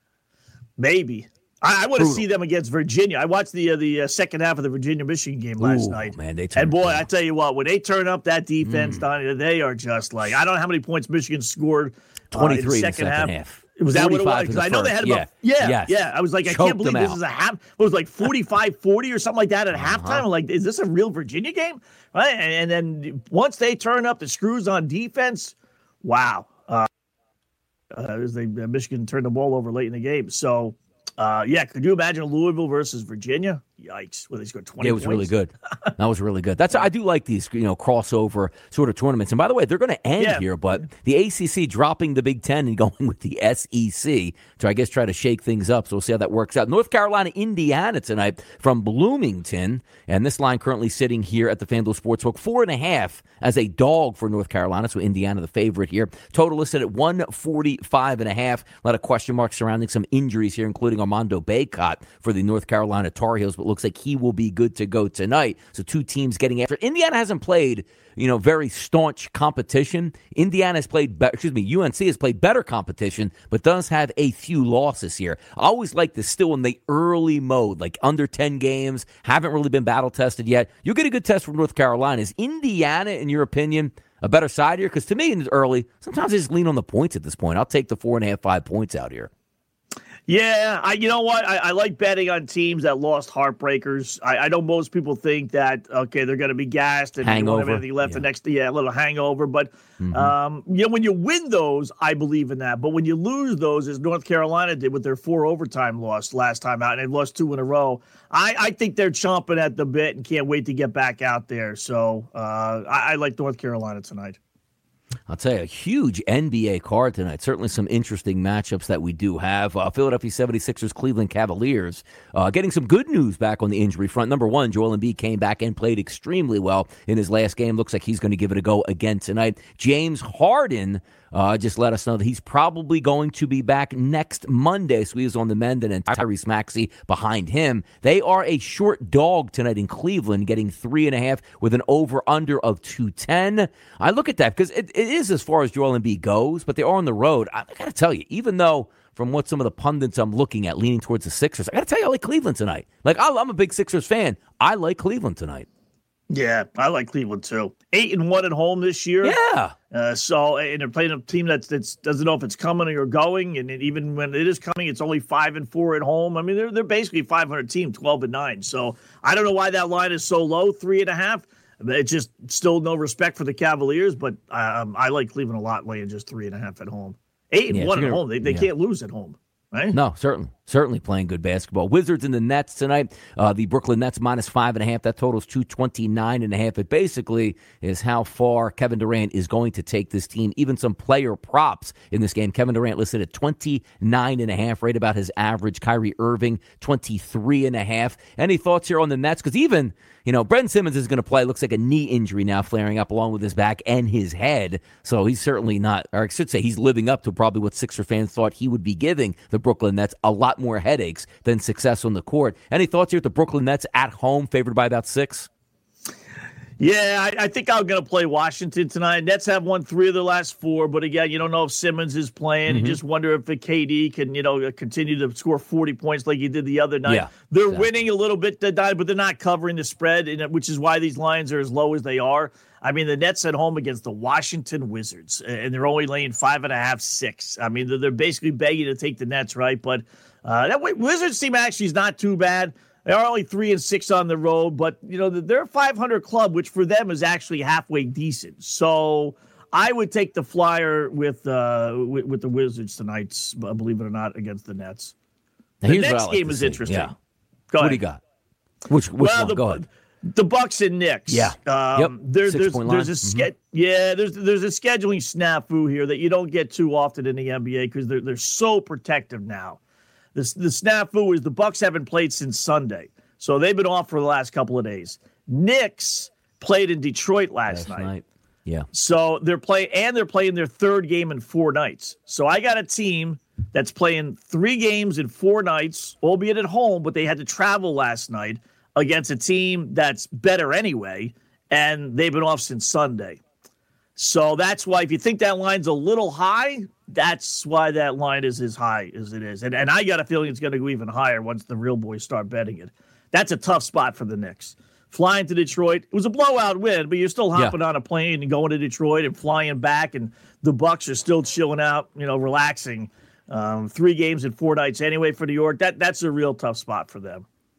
Maybe. I, I want to Brutal. see them against Virginia. I watched the uh, the uh, second half of the Virginia-Michigan game last Ooh, night. man, they turned and boy, it I on. tell you what, when they turn up that defense, Mm. Donnie, they are just like, I don't know how many points Michigan scored. uh, twenty-three in the in the second, second half. half. Was that what it was? forty-five in Because the I know they first. had about, yeah, Yeah. yeah, Yes. I was like, I Choked can't believe them this out. is a half. It was like forty-five forty or something like that at Uh-huh. halftime. I'm like, is this a real Virginia game? Right? And, and then once they turn up the screws on defense, wow. Uh, uh, as they, uh, Michigan turned the ball over late in the game. So, uh, yeah, could you imagine Louisville versus Virginia? Yikes! Well, they scored twenty. Yeah, it was points. really good. That was really good. That's I do like these, you know, crossover sort of tournaments. And by the way, they're going to end Yeah. here, but the A C C dropping the Big Ten and going with the S E C to, I guess, try to shake things up. So we'll see how that works out. North Carolina, Indiana tonight from Bloomington, and this line currently sitting here at the FanDuel Sportsbook four and a half as a dog for North Carolina. So Indiana, the favorite here. Total listed at one forty-five and a half. A lot of question marks surrounding some injuries here, including Armando Bacot for the North Carolina Tar Heels, but looks like he will be good to go tonight. So two teams getting after. Indiana hasn't played, you know, very staunch competition. Indiana has played, be- excuse me, U N C has played better competition, but does have a few losses here. I always like this still in the early mode, like under ten games, haven't really been battle tested yet. You'll get a good test from North Carolina. Is Indiana, in your opinion, a better side here? Because to me, in the early, sometimes I just lean on the points at this point. I'll take the four and a half, five points out here. Yeah, I, you know what? I, I like betting on teams that lost heartbreakers. I, I know most people think that, okay, they're going to be gassed and they won't have anything left yeah. the next yeah, a little hangover. But, Mm-hmm. um, you know, when you win those, I believe in that. But when you lose those, as North Carolina did with their four overtime loss last time out, and they've lost two in a row, I, I think they're chomping at the bit and can't wait to get back out there. So uh, I, I like North Carolina tonight. I'll tell you, a huge N B A card tonight. Certainly some interesting matchups that we do have. Uh, Philadelphia seventy-sixers, Cleveland Cavaliers. Uh, getting some good news back on the injury front. Number one, Joel Embiid came back and played extremely well in his last game. Looks like he's going to give it a go again tonight. James Harden uh, just let us know that he's probably going to be back next Monday. So he's on the mend, and Tyrese Maxey behind him. They are a short dog tonight in Cleveland, getting three and a half with an over-under of two ten. I look at that because it, it is as far as Joel Embiid goes, but they are on the road. I, I got to tell you, even though from what some of the pundits I'm looking at leaning towards the Sixers, I got to tell you, I like Cleveland tonight. Like, I, I'm a big Sixers fan. I like Cleveland tonight. Yeah, I like Cleveland too. Eight and one at home this year. Yeah. Uh, so, and they're playing a team that's that's doesn't know if it's coming or going, and it, even when it is coming, it's only five and four at home. I mean, they're they're basically a five hundred team, twelve and nine. So, I don't know why that line is so low, three and a half. It's just still no respect for the Cavaliers, but um, I like Cleveland a lot, laying just three and a half at home. Eight and Yeah, one gonna, at home. They they yeah. can't lose at home, right? No, certainly. Certainly playing good basketball. Wizards and the Nets tonight. Uh, the Brooklyn Nets minus five and a half. That totals two twenty-nine and a half. It basically is how far Kevin Durant is going to take this team. Even some player props in this game. Kevin Durant listed at twenty-nine and a half, right about his average. Kyrie Irving, twenty-three and a half. Any thoughts here on the Nets? Because even, you know, Brent Simmons is going to play. Looks like a knee injury now flaring up along with his back and his head. So he's certainly not, or I should say he's living up to probably what Sixer fans thought he would be giving the Brooklyn Nets. A lot more headaches than success on the court. Any thoughts here at the Brooklyn Nets at home, favored by about six? Yeah, I, I think I'm going to play Washington tonight. Nets have won three of their last four, but again, you don't know if Simmons is playing. Mm-hmm. You just wonder if the K D can, you know, continue to score forty points like he did the other night. Yeah, they're exactly. winning a little bit tonight, but they're not covering the spread, and which is why these lines are as low as they are. I mean, the Nets at home against the Washington Wizards, and they're only laying five and a half, six. I mean, they're, they're basically begging to take the Nets, right? But uh, that way, Wizards team actually is not too bad. They are only three and six on the road, but you know they're a five hundred club, which for them is actually halfway decent. So I would take the flyer with uh, with, with the Wizards tonight, believe it or not, against the Nets. Now, the here's what next I like game to is see. interesting. Yeah. Go What ahead. do you got? Which, which well, one? the, Go ahead. The Bucks and Knicks. Yeah. Um, Yep. There, there's Six-point there's line. a ske- yeah there's there's a scheduling snafu here that you don't get too often in the N B A because they're they're so protective now. The the snafu is the Bucks haven't played since Sunday, so they've been off for the last couple of days. Knicks played in Detroit last, Last night. night. Yeah. So they're playing, and they're playing their third game in four nights. So I got a team that's playing three games in four nights, albeit at home, but they had to travel last night against a team that's better anyway, and they've been off since Sunday. So that's why, if you think that line's a little high, that's why that line is as high as it is. And and I got a feeling it's going to go even higher once the real boys start betting it. That's a tough spot for the Knicks. Flying to Detroit, it was a blowout win, but you're still hopping Yeah. on a plane and going to Detroit and flying back, and the Bucks are still chilling out, you know, relaxing. Um, three games in four nights anyway for New York. That that's a real tough spot for them.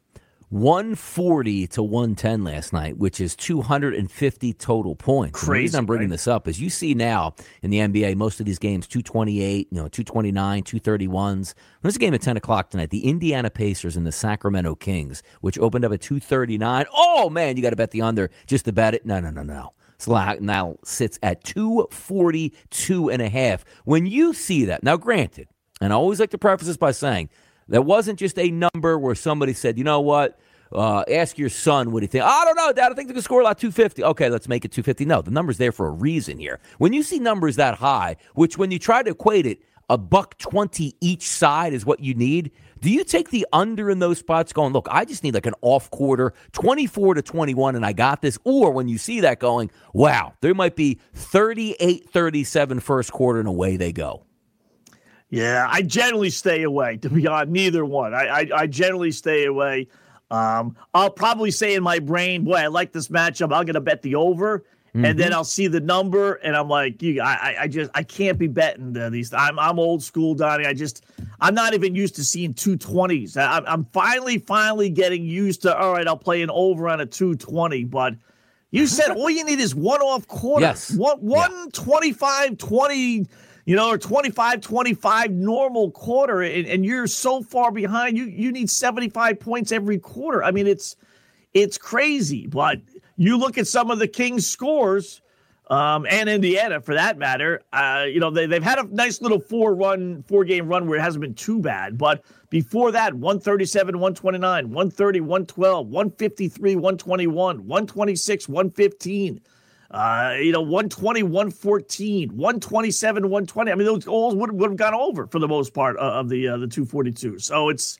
one forty to one ten last night, which is two hundred fifty total points. Crazy, the reason I'm bringing right? this up is you see now in the N B A, most of these games, two twenty-eight, you know, two twenty-nine, two thirty-ones. There's a game at ten o'clock tonight, the Indiana Pacers and the Sacramento Kings, which opened up at two thirty-nine. Oh, man, you got to bet the under just to bet it. No, no, no, no. So now sits at two forty-two and a half. When you see that, now granted, and I always like to preface this by saying, that wasn't just a number where somebody said, you know what, uh, ask your son what do you think. I don't know, Dad, I think they can score a lot, two fifty. Okay, let's make it two fifty. No, the number's there for a reason here. When you see numbers that high, which when you try to equate it, a buck twenty each side is what you need, do you take the under in those spots going, look, I just need like an off quarter, twenty-four to twenty-one, and I got this? Or when you see that going, wow, there might be thirty-eight thirty-seven first quarter, and away they go. Yeah, I generally stay away, to be honest. Neither one. I, I, I generally stay away. Um, I'll probably say in my brain, boy, I like this matchup. I'm going to bet the over. Mm-hmm. And then I'll see the number, and I'm like, you, I, I just, I can't be betting uh, these. I'm, I'm old school, Donnie. I just, I'm not even used to seeing two twenties. I, I'm finally, finally getting used to, all right, I'll play an over on a two twenty. But you said all you need is one off quarter. Yes. One, one yeah. twenty-five twenty, you know, or twenty-five twenty-five normal quarter, and, and you're so far behind. You, you need seventy-five points every quarter. I mean, it's, it's crazy, but you look at some of the Kings' scores, um, and Indiana for that matter. Uh, you know they they've had a nice little four run, four game run where it hasn't been too bad. But before that, one thirty-seven, one twenty-nine, one thirty, one twelve, one fifty-three, one twenty-one, one twenty-six, one fifteen. Uh, you know, one twenty, one fourteen, one twenty-seven, one twenty. I mean, those all would would have gone over for the most part of the uh, the two forty-two. So it's,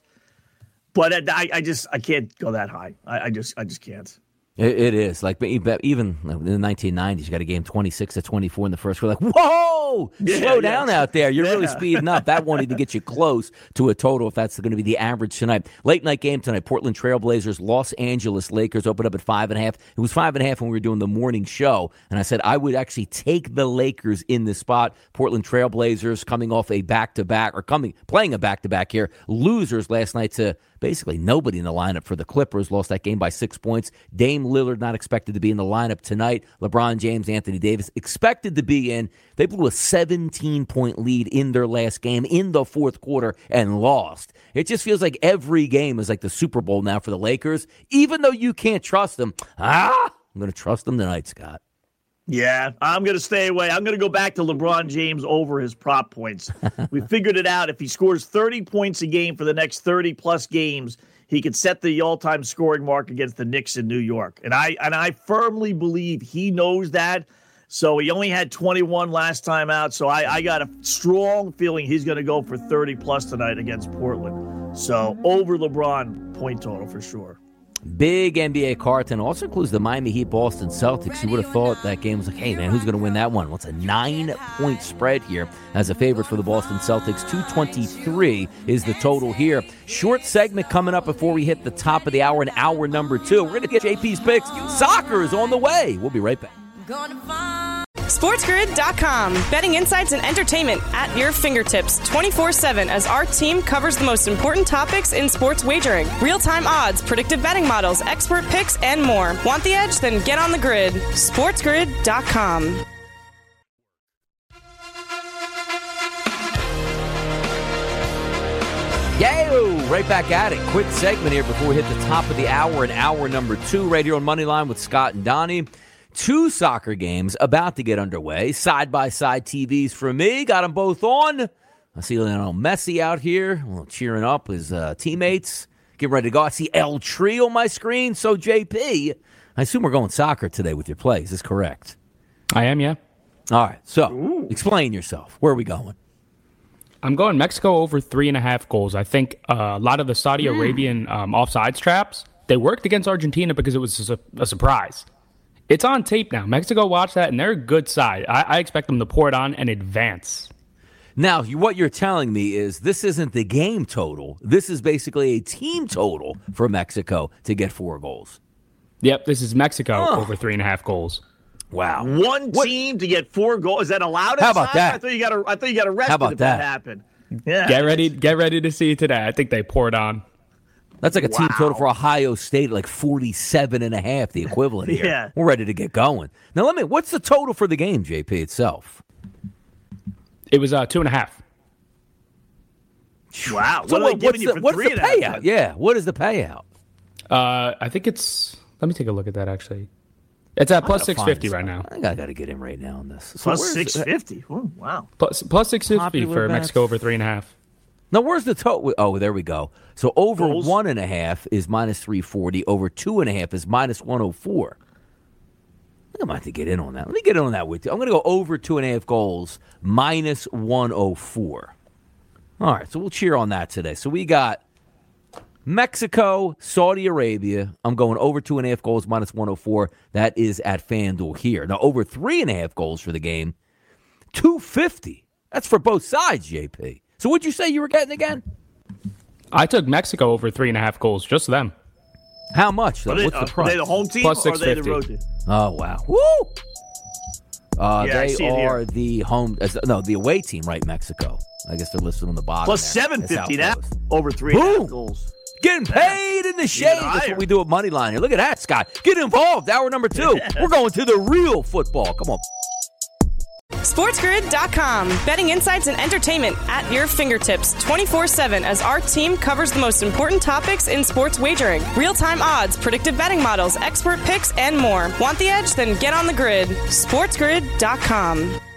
but I I just I can't go that high. I, I just I just can't. It, it is. Like, even in the nineteen nineties, you got a game twenty-six to twenty-four in the first. We're like, whoa, yeah, slow yeah. down out there. You're yeah. really speeding up. That won't even get you close to a total if that's going to be the average tonight. Late night game tonight, Portland Trailblazers, Los Angeles Lakers opened up at five and a half. It was five and a half when we were doing the morning show, and I said I would actually take the Lakers in this spot. Portland Trailblazers coming off a back-to-back, or coming playing a back-to-back here. Losers last night to basically nobody in the lineup for the Clippers. Lost that game by six points. Dame Lillard not expected to be in the lineup tonight. LeBron James, Anthony Davis expected to be in. They blew a seventeen-point lead in their last game in the fourth quarter and lost. It just feels like every game is like the Super Bowl now for the Lakers. Even though you can't trust them, ah, I'm going to trust them tonight, Scott. Yeah, I'm going to stay away. I'm going to go back to LeBron James over his prop points. We figured it out. If he scores thirty points a game for the next thirty-plus games, he could set the all-time scoring mark against the Knicks in New York. And I and I firmly believe he knows that. So he only had twenty-one last time out. So I, I got a strong feeling he's going to go for thirty-plus tonight against Portland. So over LeBron point total for sure. Big N B A card and also includes the Miami Heat Boston Celtics. You would have thought that game was like, hey, man, who's going to win that one? Well, it's a nine-point spread here as a favorite for the Boston Celtics. two twenty-three is the total here. Short segment coming up before we hit the top of the hour, in hour number two. We're going to get J P's picks. Soccer is on the way. We'll be right back. SportsGrid dot com. Betting insights and entertainment at your fingertips twenty-four seven as our team covers the most important topics in sports wagering. Real-time odds, predictive betting models, expert picks, and more. Want the edge? Then get on the grid. SportsGrid dot com. Yo, right back at it. Quick segment here before we hit the top of the hour, and hour number two, right here on Moneyline with Scott and Donnie. Two soccer games about to get underway. Side-by-side T Vs for me. Got them both on. I see Lionel Messi out here cheering up his uh, teammates. Getting ready to go. I see El Tree on my screen. So, J P, I assume we're going soccer today with your plays. Is this correct? I am, yeah. All right. So, Ooh. Explain yourself. Where are we going? I'm going Mexico over three and a half goals. I think uh, a lot of the Saudi mm. Arabian um, offsides traps, they worked against Argentina because it was a, a surprise. It's on tape now. Mexico watched that, and they're a good side. I, I expect them to pour it on and advance. Now, you, what you're telling me is this isn't the game total. This is basically a team total for Mexico to get four goals. Yep, this is Mexico oh. over three and a half goals. Wow. One what? team to get four goals. Is that allowed? How about that? I thought you got I thought you got arrested How about if that, that happened. Yeah. Get ready, get ready to see today. I think they poured on. That's like a team Wow. total for Ohio State, like forty-seven and a half, the equivalent here. Yeah. We're ready to get going. Now, let me, what's the total for the game, J P, itself? It was uh, two and a half. Wow. So what are they what- giving what's you the, for what's three the and a half payout? then? Yeah, what is the payout? Uh, I think it's. Let me take a look at that. Actually, it's at plus six fifty right now. I think I got to get in right now on this. So Plus where's- six fifty. Wow. Plus plus six fifty Popular for bets. Mexico over three and a half. Now, where's the total? Oh, there we go. So over Goals? one and a half is minus three forty. Over two and a half is minus one oh four. I think I might have to get in on that. Let me get in on that with you. I'm going to go over two and a half goals, minus one oh four. All right, so we'll cheer on that today. So we got Mexico, Saudi Arabia. I'm going over two and a half goals, minus one oh four. That is at FanDuel here. Now, over three and a half goals for the game, two fifty. That's for both sides, J P. So what'd you say you were getting again? I took Mexico over three and a half goals, just them. How much, though? Are they, What's the uh, price? are they the home team Plus or are they the six fifty. road team? Oh, wow. Woo! Uh, Yeah, I they see it here. are the home, uh, no, the away team, right, Mexico. I guess they're listed on the bottom. Plus there. seven That's how fifty it now. goes. Over three and a Boom. half goals. Getting paid in the shade. That's higher. what we do at Moneyline here. Look at that, Scott. Get involved. Hour number two. We're going to the real football. Come on. SportsGrid dot com. Betting insights and entertainment at your fingertips twenty-four seven as our team covers the most important topics in sports wagering. Real-time odds, predictive betting models, expert picks, and more. Want the edge? Then get on the grid. SportsGrid dot com.